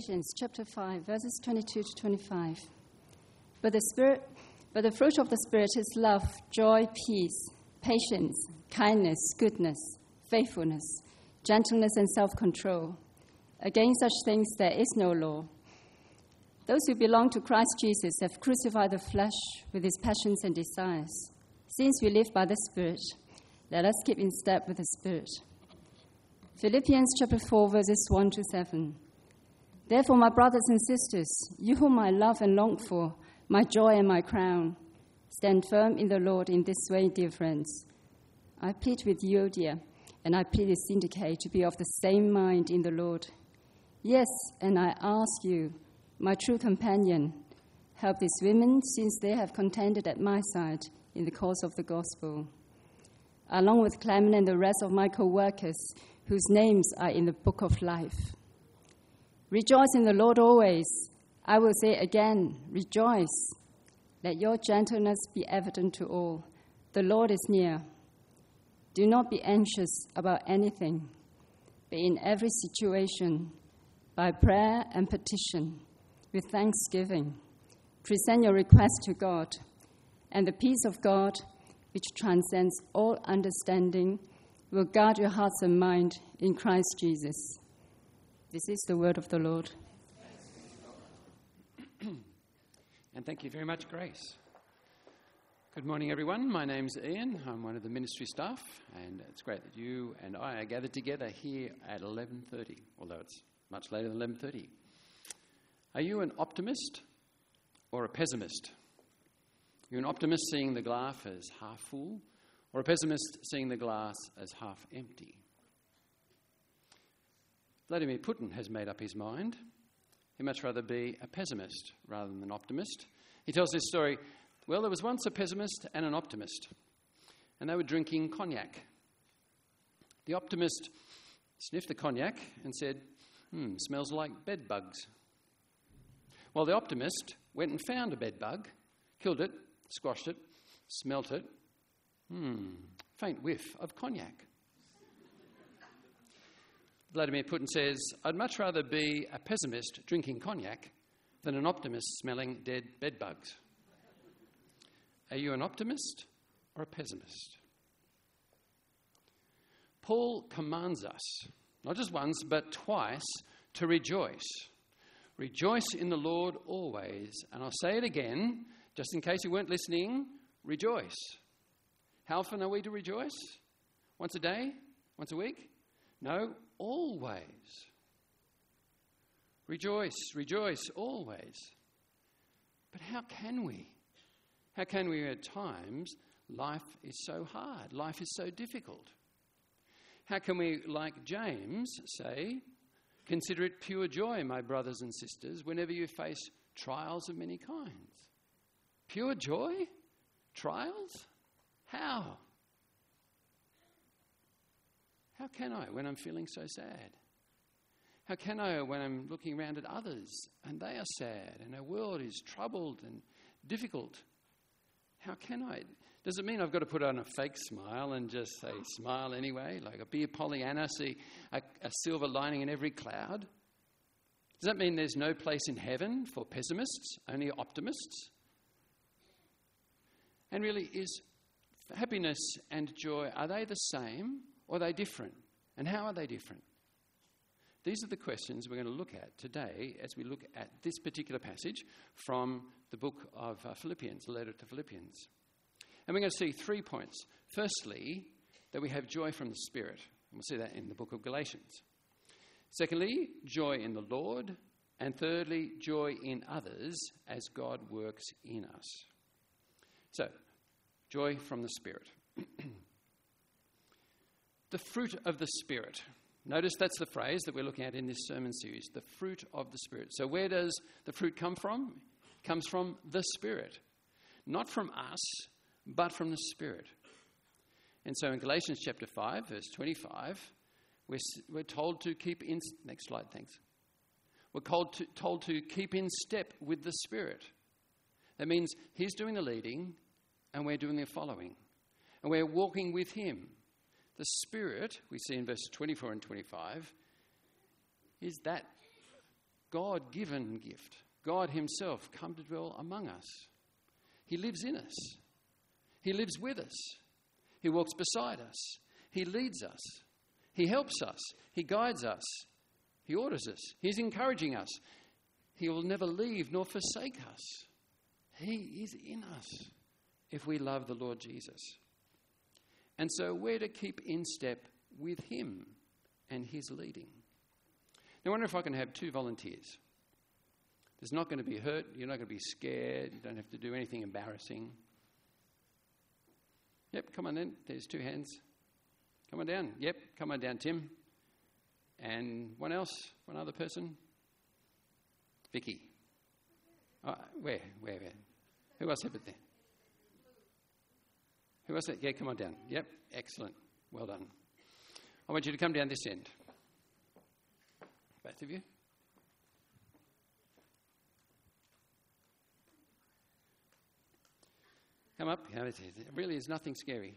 Galatians chapter 5, verses 22 to 25. But the fruit of the Spirit is love, joy, peace, patience, kindness, goodness, faithfulness, gentleness, and self-control. Against such things there is no law. Those who belong to Christ Jesus have crucified the flesh with its passions and desires. Since we live by the Spirit, let us keep in step with the Spirit. Philippians chapter 4, verses 1 to 7. Therefore, my brothers and sisters, you whom I love and long for, my joy and my crown, stand firm in the Lord in this way, dear friends. I plead with Euodia, and I plead with Syntyche to be of the same mind in the Lord. Yes, and I ask you, my true companion, help these women, since they have contended at my side in the cause of the gospel, along with Clement and the rest of my co-workers, whose names are in the book of life. Rejoice in the Lord always. I will say again, rejoice. Let your gentleness be evident to all. The Lord is near. Do not be anxious about anything, but in every situation, by prayer and petition, with thanksgiving, present your requests to God, and the peace of God, which transcends all understanding, will guard your hearts and mind in Christ Jesus. This is the word of the Lord. And thank you very much, Grace. Good morning, everyone. My name's Ian. I'm one of the ministry staff, and it's great that you and I are gathered together here at 11:30, although it's much later than 11:30. Are you an optimist or a pessimist? Are you an optimist seeing the glass as half full, or a pessimist seeing the glass as half empty? Vladimir Putin has made up his mind. He'd much rather be a pessimist rather than an optimist. He tells this story, well, there was once a pessimist and an optimist, and they were drinking cognac. The optimist sniffed the cognac and said, smells like bed bugs. Well, the optimist went and found a bed bug, killed it, squashed it, smelt it. Faint whiff of cognac. Vladimir Putin says, I'd much rather be a pessimist drinking cognac than an optimist smelling dead bed bugs. Are you an optimist or a pessimist? Paul commands us, not just once, but twice, to rejoice. Rejoice in the Lord always. And I'll say it again, just in case you weren't listening, rejoice. How often are we to rejoice? Once a day? Once a week? No, always. Rejoice, rejoice, always. But how can we? How can we at times? Life is so hard. Life is so difficult. How can we, like James, say, consider it pure joy, my brothers and sisters, whenever you face trials of many kinds? Pure joy? Trials? How? How can I when I'm feeling so sad? How can I when I'm looking around at others and they are sad and our world is troubled and difficult? How can I? Does it mean I've got to put on a fake smile and just say smile anyway, like a be a Pollyanna, see a silver lining in every cloud? Does that mean there's no place in heaven for pessimists, only optimists? And really, is happiness and joy, are they the same or are they different? And how are they different? These are the questions we're going to look at today as we look at this particular passage from the book of Philippians, the letter to Philippians. And we're going to see 3 points. Firstly, that we have joy from the Spirit. And we'll see that in the book of Galatians. Secondly, joy in the Lord. And thirdly, joy in others as God works in us. So, joy from the Spirit. The fruit of the Spirit. Notice that's the phrase that we're looking at in this sermon series, the fruit of the Spirit. So where does the fruit come from? It comes from the Spirit. Not from us, but from the Spirit. And so in Galatians chapter 5, verse 25, we're told to keep in... Next slide, thanks. We're told to keep in step with the Spirit. That means he's doing the leading and we're doing the following. And we're walking with him. The Spirit, we see in verses 24 and 25, is that God-given gift. God himself come to dwell among us. He lives in us. He lives with us. He walks beside us. He leads us. He helps us. He guides us. He orders us. He's encouraging us. He will never leave nor forsake us. He is in us if we love the Lord Jesus. And so we're to keep in step with him and his leading. Now I wonder if I can have 2 volunteers. There's not going to be hurt. You're not going to be scared. You don't have to do anything embarrassing. Yep, come on then. There's 2 hands. Come on down. Yep, come on down, Tim. And one else? One other person? Vicky. Oh, where? Who else have it there? Who else? Yeah, come on down. Yep, excellent. Well done. I want you to come down this end. Both of you. Come up. It really is nothing scary.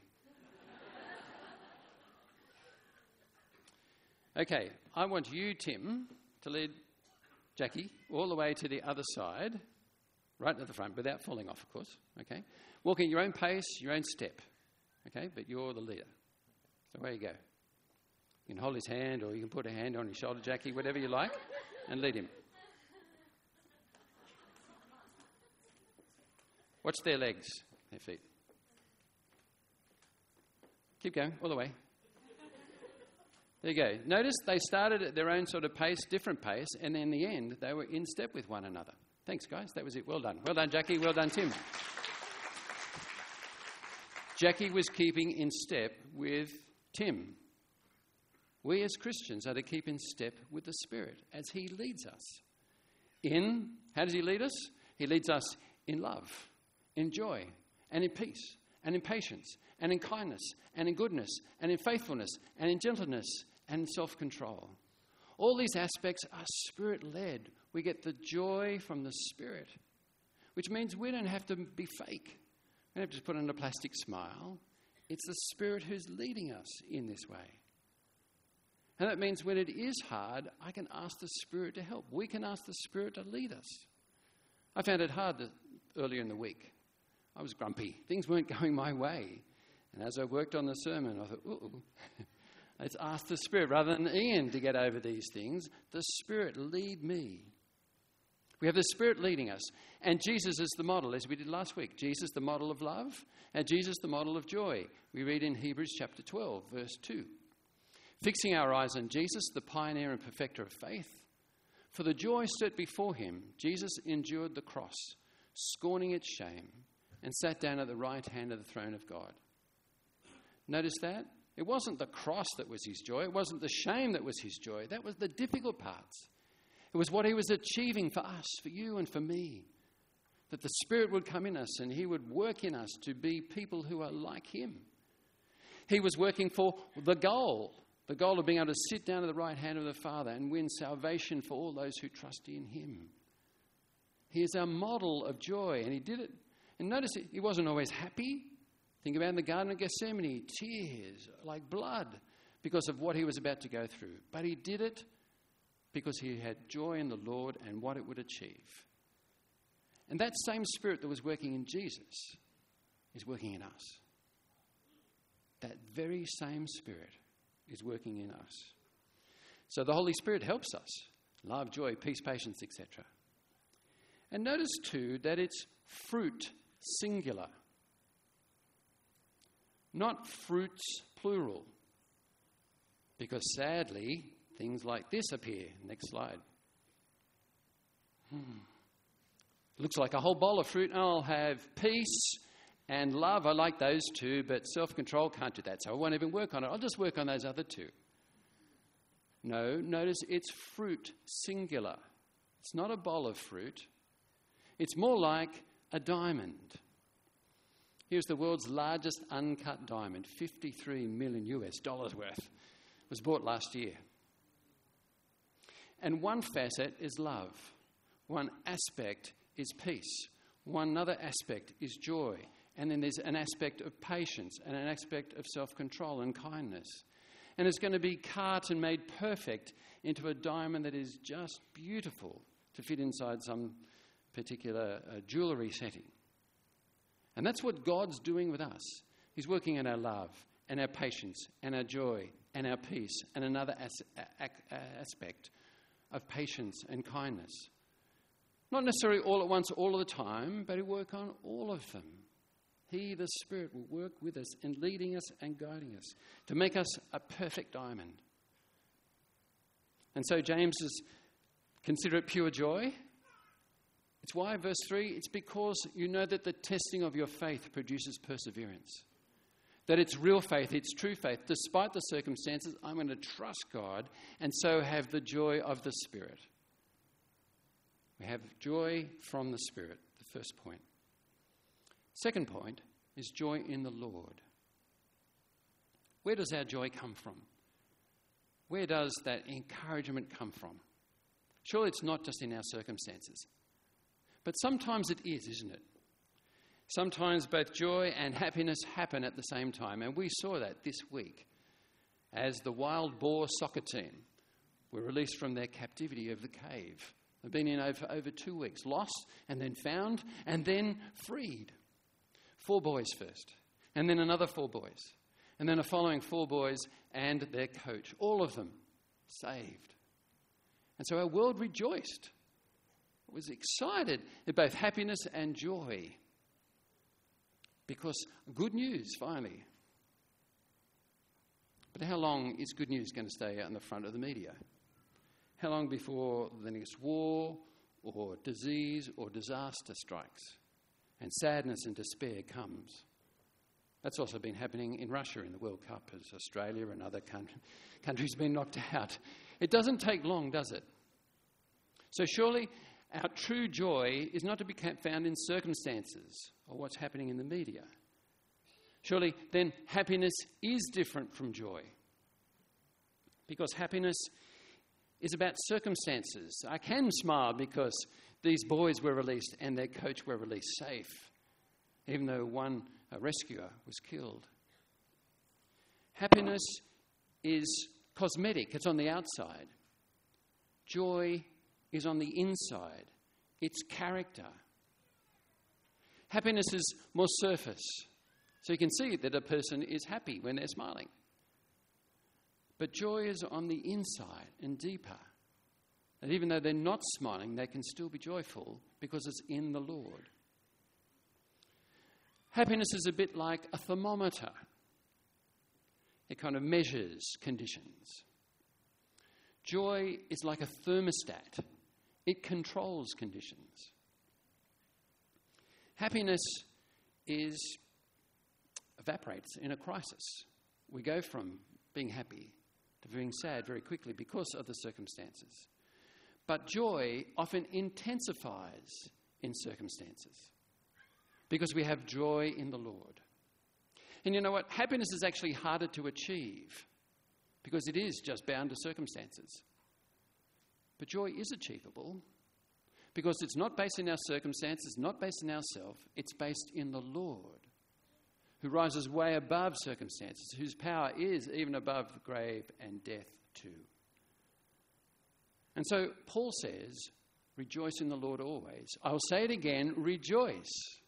Okay, I want you, Tim, to lead Jackie all the way to the other side, right at the front, without falling off, of course. Okay, walk at your own pace, your own step. Okay, but you're the leader. So away you go. You can hold his hand, or you can put a hand on his shoulder, Jackie, whatever you like, and lead him. Watch their legs, their feet. Keep going, all the way. There you go. Notice they started at their own sort of pace, different pace, and in the end, they were in step with one another. Thanks, guys. That was it. Well done. Well done, Jackie. Well done, Tim. Jackie was keeping in step with Tim. We as Christians are to keep in step with the Spirit as he leads us. How does he lead us? He leads us in love, in joy, and in peace, and in patience, and in kindness, and in goodness, and in faithfulness, and in gentleness, and in self-control. All these aspects are Spirit-led. We get the joy from the Spirit, which means we don't have to be fake. We don't have to put on a plastic smile. It's the Spirit who's leading us in this way. And that means when it is hard, I can ask the Spirit to help. We can ask the Spirit to lead us. I found it hard earlier in the week. I was grumpy. Things weren't going my way. And as I worked on the sermon, I thought, let's ask the Spirit, rather than Ian to get over these things, the Spirit lead me. We have the Spirit leading us. And Jesus is the model, as we did last week. Jesus, the model of love, and Jesus, the model of joy. We read in Hebrews chapter 12, verse 2. Fixing our eyes on Jesus, the pioneer and perfecter of faith, for the joy set before him, Jesus endured the cross, scorning its shame, and sat down at the right hand of the throne of God. Notice that? It wasn't the cross that was his joy. It wasn't the shame that was his joy. That was the difficult parts. It was what he was achieving for us, for you and for me. That the Spirit would come in us and he would work in us to be people who are like him. He was working for the goal of being able to sit down at the right hand of the Father and win salvation for all those who trust in him. He is our model of joy, and he did it. And notice he wasn't always happy. Think about in the Garden of Gethsemane, tears like blood because of what he was about to go through. But he did it because he had joy in the Lord and what it would achieve. And that same Spirit that was working in Jesus is working in us. That very same Spirit is working in us. So the Holy Spirit helps us. Love, joy, peace, patience, etc. And notice too that it's fruit singular. Not fruits plural. Because sadly, things like this appear. Next slide. Looks like a whole bowl of fruit. I'll have peace and love. I like those two, but self-control can't do that. So I won't even work on it. I'll just work on those other two. No, notice it's fruit singular. It's not a bowl of fruit. It's more like a diamond. Here's the world's largest uncut diamond, $53 million worth. It was bought last year. And one facet is love. One aspect is peace. One other aspect is joy. And then there's an aspect of patience and an aspect of self-control and kindness. And it's going to be cut and made perfect into a diamond that is just beautiful to fit inside some particular jewellery setting. And that's what God's doing with us. He's working in our love and our patience and our joy and our peace and another aspect of patience and kindness. Not necessarily all at once, all of the time, but He'll work on all of them. He, the Spirit, will work with us in leading us and guiding us to make us a perfect diamond. And so James says, consider it pure joy. It's why, verse 3, it's because you know that the testing of your faith produces perseverance. That it's real faith, it's true faith. Despite the circumstances, I'm going to trust God and so have the joy of the Spirit. We have joy from the Spirit, the first point. Second point is joy in the Lord. Where does our joy come from? Where does that encouragement come from? Surely it's not just in our circumstances. But sometimes it is, isn't it? Sometimes both joy and happiness happen at the same time. And we saw that this week as the Wild Boar soccer team were released from their captivity of the cave. They've been in for over 2 weeks, lost and then found and then freed. 4 boys first, and then another 4 boys, and then a following 4 boys and their coach, all of them saved. And so our world rejoiced. It was excited at both happiness and joy. Because good news, finally. But how long is good news going to stay out in the front of the media? How long before the next war or disease or disaster strikes and sadness and despair comes? That's also been happening in Russia in the World Cup as Australia and other countries have been knocked out. It doesn't take long, does it? So surely our true joy is not to be found in circumstances or what's happening in the media. Surely then happiness is different from joy. Because happiness is about circumstances. I can smile because these boys were released and their coach were released safe, even though one rescuer was killed. Happiness is cosmetic. It's on the outside. Joy is on the inside. It's character. Happiness is more surface. So you can see that a person is happy when they're smiling. But joy is on the inside and deeper. And even though they're not smiling, they can still be joyful because it's in the Lord. Happiness is a bit like a thermometer. It kind of measures conditions. Joy is like a thermostat. It controls conditions. Happiness evaporates in a crisis. We go from being happy to being sad very quickly because of the circumstances. But joy often intensifies in circumstances because we have joy in the Lord. And you know what? Happiness is actually harder to achieve because it is just bound to circumstances. But joy is achievable because it's not based in our circumstances, not based in ourselves. It's based in the Lord, who rises way above circumstances, whose power is even above the grave and death too. And so Paul says, rejoice in the Lord always. I'll say it again, rejoice.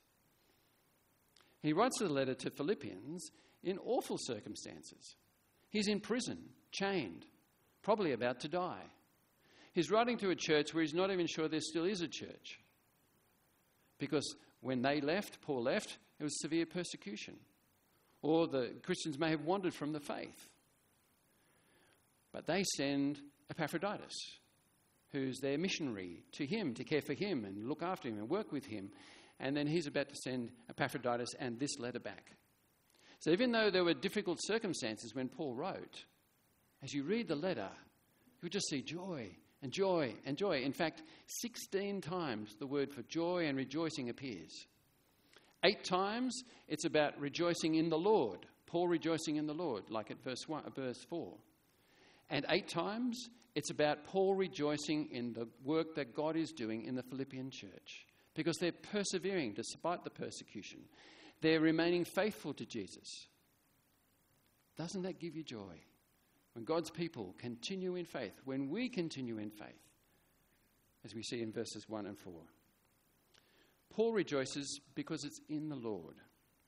He writes the letter to Philippians in awful circumstances. He's in prison, chained, probably about to die. He's writing to a church where he's not even sure there still is a church. Because when they left, Paul left, it was severe persecution. Or the Christians may have wandered from the faith. But they send Epaphroditus, who's their missionary, to him to care for him and look after him and work with him. And then he's about to send Epaphroditus and this letter back. So even though there were difficult circumstances when Paul wrote, as you read the letter, you'll just see joy and joy and joy. In fact, 16 times the word for joy and rejoicing appears. 8 times it's about rejoicing in the Lord. Paul rejoicing in the Lord, like at verse 4. And 8 times it's about Paul rejoicing in the work that God is doing in the Philippian church. Because they're persevering despite the persecution. They're remaining faithful to Jesus. Doesn't that give you joy? When God's people continue in faith, when we continue in faith, as we see in verses 1 and 4. Paul rejoices because it's in the Lord.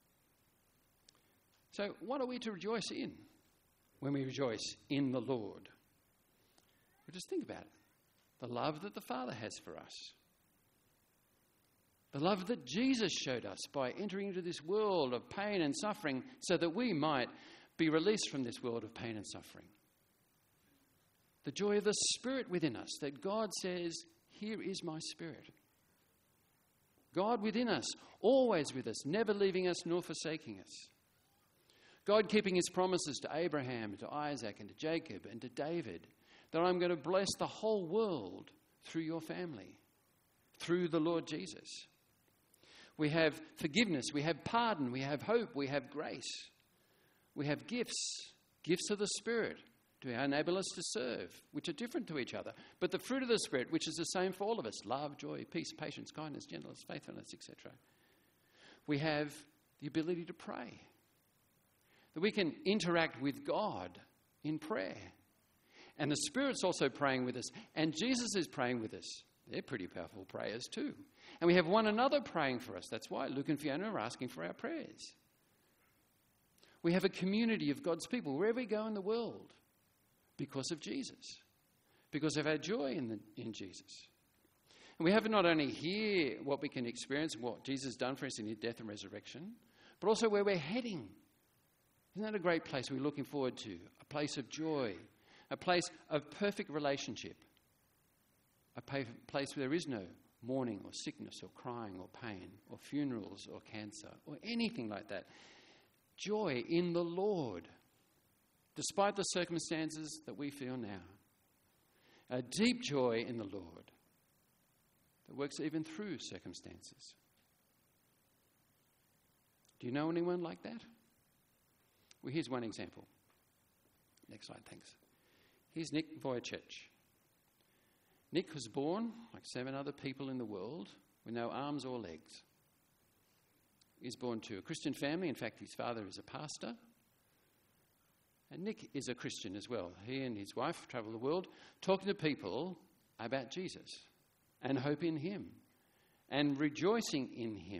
So what are we to rejoice in when we rejoice in the Lord? Well, just think about it. The love that the Father has for us. The love that Jesus showed us by entering into this world of pain and suffering so that we might be released from this world of pain and suffering. The joy of the Spirit within us, that God says, "Here is my Spirit." God within us, always with us, never leaving us nor forsaking us. God keeping his promises to Abraham, to Isaac, and to Jacob, and to David, that I'm going to bless the whole world through your family, through the Lord Jesus. We have forgiveness, we have pardon, we have hope, we have grace. We have gifts of the Spirit to enable us to serve, which are different to each other. But the fruit of the Spirit, which is the same for all of us, love, joy, peace, patience, kindness, gentleness, faithfulness, etc. We have the ability to pray, that we can interact with God in prayer. And the Spirit's also praying with us, and Jesus is praying with us. They're pretty powerful prayers too. And we have one another praying for us. That's why Luke and Fiona are asking for our prayers. We have a community of God's people wherever we go in the world because of Jesus, because of our joy in Jesus. And we have not only here what we can experience, what Jesus has done for us in his death and resurrection, but also where we're heading. Isn't that a great place we're looking forward to? A place of joy, a place of perfect relationship, a place where there is no mourning or sickness or crying or pain or funerals or cancer or anything like that. Joy in the Lord, despite the circumstances that we feel now. A deep joy in the Lord that works even through circumstances. Do you know anyone like that? Well, here's one example. Next slide, thanks. Here's Nick Vujicic. Nick was born, like 7 other people in the world, with no arms or legs. He's born to a Christian family. In fact, his father is a pastor. And Nick is a Christian as well. He and his wife travel the world talking to people about Jesus and hope in him and rejoicing in him.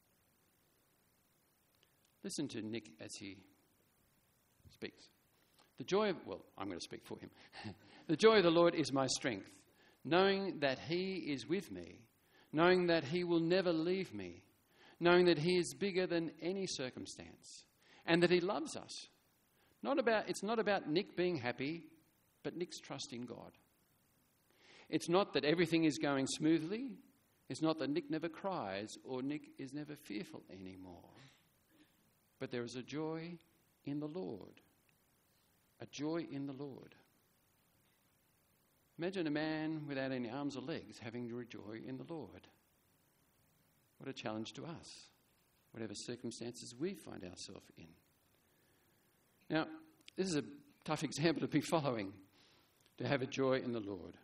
Listen to Nick as he speaks. I'm going to speak for him. The joy of the Lord is my strength, knowing that he is with me, knowing that he will never leave me, knowing that he is bigger than any circumstance and that he loves us. It's not about Nick being happy, but Nick's trust in God. It's not that everything is going smoothly. It's not that Nick never cries or Nick is never fearful anymore. But there is a joy in the Lord. A joy in the Lord. Imagine a man without any arms or legs having joy in the Lord. What a challenge to us, whatever circumstances we find ourselves in. Now, this is a tough example to be following, to have a joy in the Lord.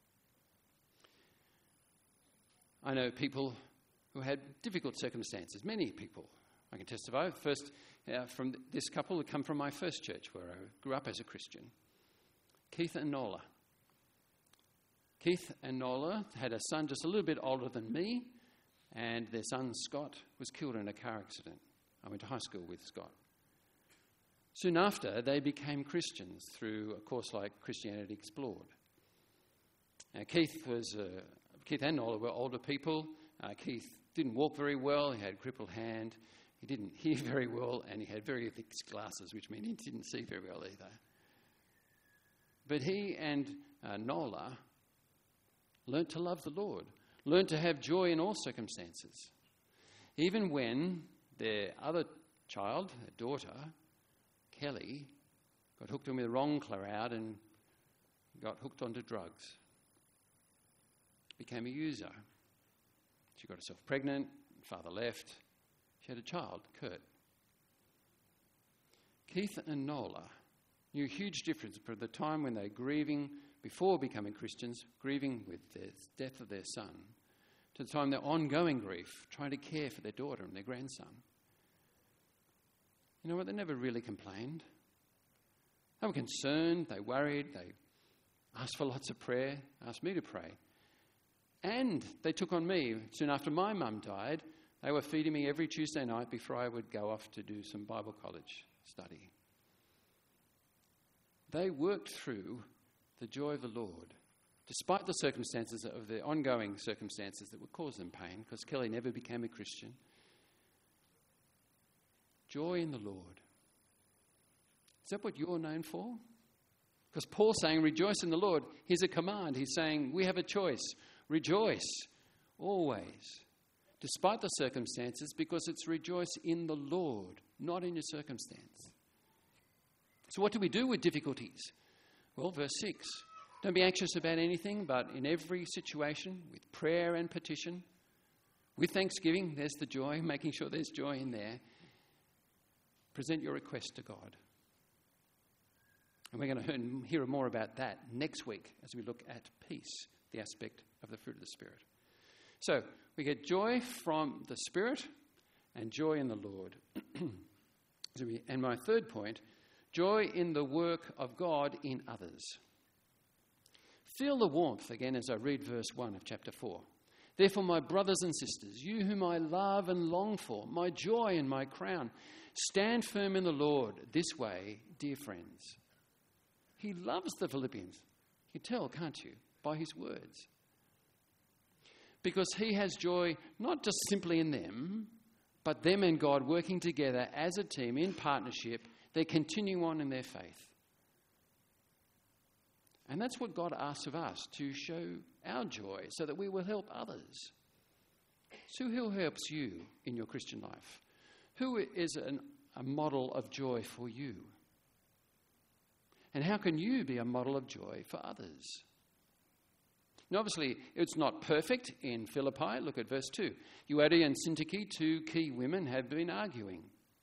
I know people who had difficult circumstances, many people. I can testify. First, from this couple who come from my first church where I grew up as a Christian, Keith and Nola. Keith and Nola had a son just a little bit older than me, and their son Scott was killed in a car accident. I went to high school with Scott. Soon after, they became Christians through a course like Christianity Explored. Now, Keith and Nola were older people. Keith didn't walk very well. He had a crippled hand. He didn't hear very well, and he had very thick glasses, which meant he didn't see very well either. But he and Nola learnt to love the Lord, learnt to have joy in all circumstances. Even when their other child, their daughter, Kelly, got hooked on with the wrong crowd and got hooked onto drugs. Became a user. She got herself pregnant, father left. She had a child, Kurt. Keith and Nola knew a huge difference from the time when they were grieving before becoming Christians, grieving with the death of their son, to the time their ongoing grief, trying to care for their daughter and their grandson. You know what? They never really complained. They were concerned, they worried, they asked for lots of prayer, asked me to pray. And they took on me. Soon after my mum died, they were feeding me every Tuesday night before I would go off to do some Bible college study. They worked through the joy of the Lord, despite the circumstances of the ongoing circumstances that would cause them pain, because Kelly never became a Christian. Joy in the Lord. Is that what you're known for? Because Paul's saying, rejoice in the Lord. Here's a command. He's saying, we have a choice. Rejoice always, despite the circumstances, because it's rejoice in the Lord, not in your circumstance. So what do we do with difficulties? Well, verse 6, don't be anxious about anything, but in every situation, with prayer and petition, with thanksgiving, there's the joy, making sure there's joy in there, present your request to God. And we're going to hear more about that next week as we look at peace, the aspect of the fruit of the Spirit. So we get joy from the Spirit and joy in the Lord. And my third point, joy in the work of God in others. Feel the warmth again as I read verse 1 of chapter 4. Therefore, my brothers and sisters, you whom I love and long for, my joy and my crown, stand firm in the Lord this way, dear friends. He loves the Philippians. You can tell, can't you, by his words. Because he has joy not just simply in them, but them and God working together as a team in partnership. They continue on in their faith. And that's what God asks of us, to show our joy so that we will help others. So who helps you in your Christian life? Who is a model of joy for you? And how can you be a model of joy for others? Now, obviously, it's not perfect in Philippi. Look at verse 2. Euodia and Syntyche, two key women, have been arguing.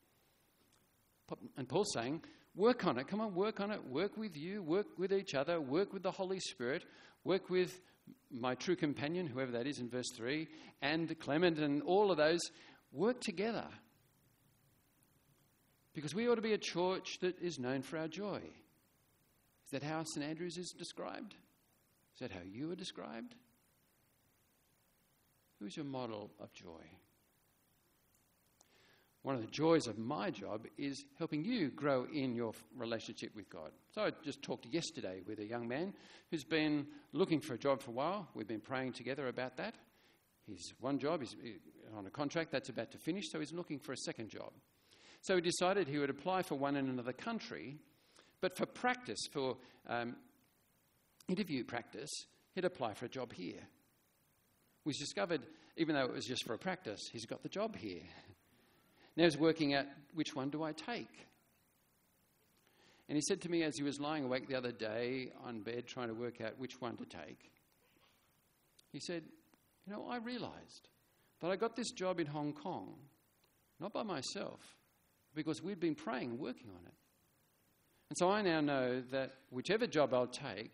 And Paul's saying, work on it. Come on, work on it. Work with you. Work with each other. Work with the Holy Spirit. Work with my true companion, whoever that is in verse 3, and Clement and all of those. Work together. Because we ought to be a church that is known for our joy. Is that how St. Andrews is described? Is that how you are described? Who's your model of joy? One of the joys of my job is helping you grow in your relationship with God. So I just talked yesterday with a young man who's been looking for a job for a while. We've been praying together about that. His one job is on a contract that's about to finish, so he's looking for a second job. So he decided he would apply for one in another country, but for practice, for interview practice, he'd apply for a job here. We discovered, even though it was just for a practice, he's got the job here. Now he's working out, which one do I take? And he said to me as he was lying awake the other day on bed trying to work out which one to take, he said, I realised that I got this job in Hong Kong, not by myself, because we'd been praying and working on it. And so I now know that whichever job I'll take,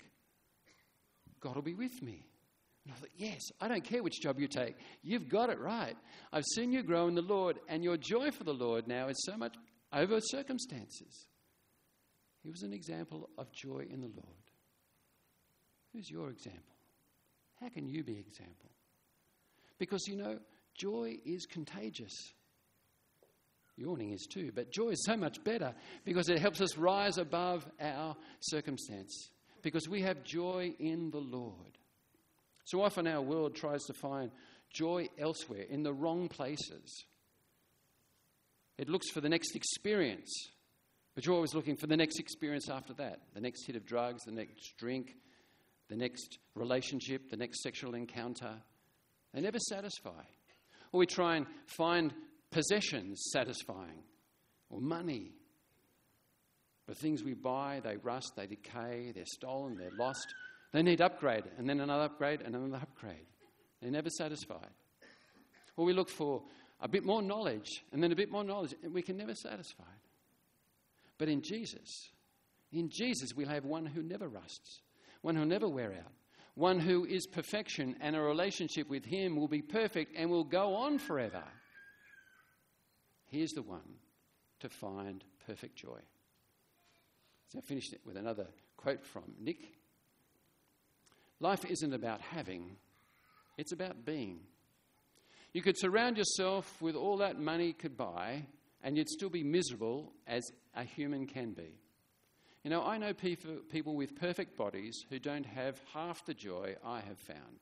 God will be with me. And I thought, yes, I don't care which job you take. You've got it right. I've seen you grow in the Lord, and your joy for the Lord now is so much over circumstances. He was an example of joy in the Lord. Who's your example? How can you be example? Because, joy is contagious. Yawning is too, but joy is so much better because it helps us rise above our circumstance. Because we have joy in the Lord. So often our world tries to find joy elsewhere, in the wrong places. It looks for the next experience, but you're always looking for the next experience after that. The next hit of drugs, the next drink, the next relationship, the next sexual encounter. They never satisfy. Or we try and find possessions satisfying, or money. The things we buy, they rust, they decay, they're stolen, they're lost. They need upgrade, and then another upgrade, and another upgrade. They're never satisfied. Or we look for a bit more knowledge, and then a bit more knowledge, and we can never satisfy it. But in Jesus we'll have one who never rusts, one who will never wear out, one who is perfection, and a relationship with him will be perfect and will go on forever. Here's the one to find perfect joy. So I finished it with another quote from Nick. Life isn't about having, It's about being. You could surround yourself with all that money could buy, and you'd still be miserable as a human can be. You know, I know people with perfect bodies who don't have half the joy I have found.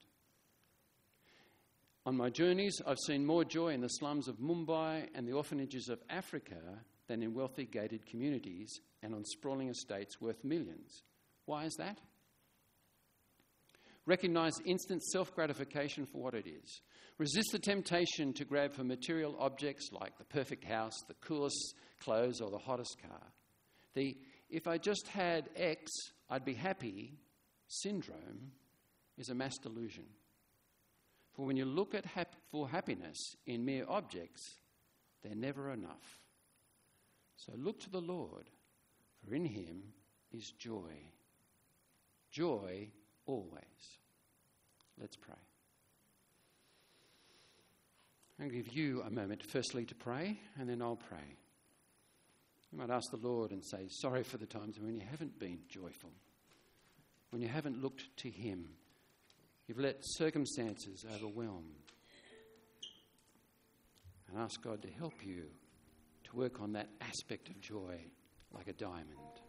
On my journeys, I've seen more joy in the slums of Mumbai and the orphanages of Africa than in wealthy gated communities and on sprawling estates worth millions. Why is that? Recognise instant self-gratification for what it is. Resist the temptation to grab for material objects like the perfect house, the coolest clothes, or the hottest car. The "if I just had X, I'd be happy" syndrome is a mass delusion. For when you look at for happiness in mere objects, they're never enough. So look to the Lord, for in him is joy. Joy always. Let's pray. I'm going to give you a moment firstly to pray, and then I'll pray. You might ask the Lord and say, sorry for the times when you haven't been joyful, when you haven't looked to him. You've let circumstances overwhelm. And ask God to help you to work on that aspect of joy like a diamond.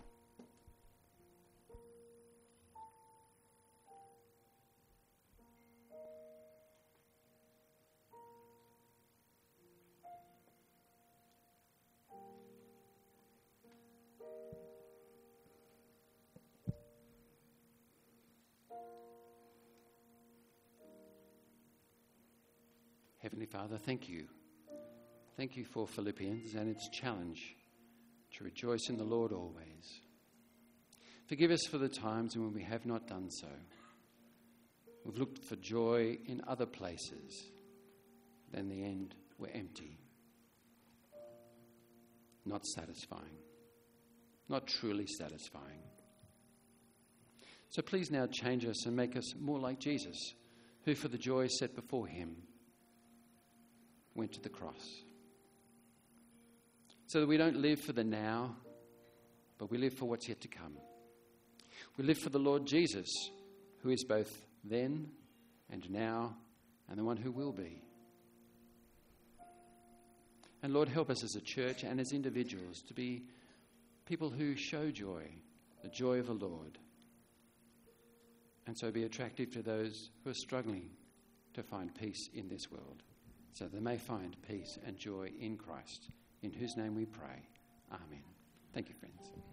Heavenly Father, thank you. Thank you for Philippians and its challenge to rejoice in the Lord always. Forgive us for the times when we have not done so. We've looked for joy in other places. Then in the end, we're empty. Not satisfying. Not truly satisfying. So please now change us and make us more like Jesus, who for the joy set before him went to the cross. So that we don't live for the now, but we live for what's yet to come. We live for the Lord Jesus, who is both then and now, and the one who will be. And Lord, help us as a church and as individuals to be people who show joy, the joy of the Lord, and so be attractive to those who are struggling to find peace in this world, so they may find peace and joy in Christ, in whose name we pray. Amen. Thank you, friends.